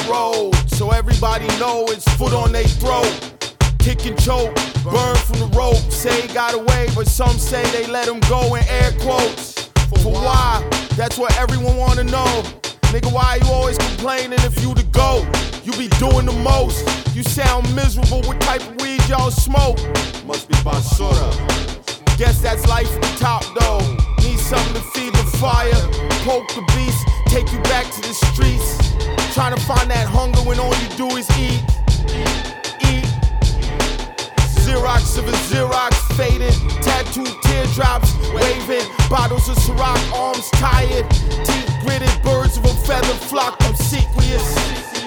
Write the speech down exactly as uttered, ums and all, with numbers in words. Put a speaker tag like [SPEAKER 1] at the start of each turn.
[SPEAKER 1] road, so everybody know it's foot on they throat. Kick and choke, burn from the rope. Say he got away, but some say they let him go in air quotes. For why? That's what everyone wanna know. Nigga, why you always complaining if you the GOAT? You be doing the most. You sound miserable. What type of weed y'all smoke? Must be basura. Guess that's life at the top though. Need something to feed the fire. Poke the beast, take you back to the streets. Trying to find that hunger when all you do is eat. Eat. Xerox of a Xerox faded. Tattooed teardrops waving. Bottles of Ciroc, arms tired. Teeth gritted, birds of a feather flock obsequious.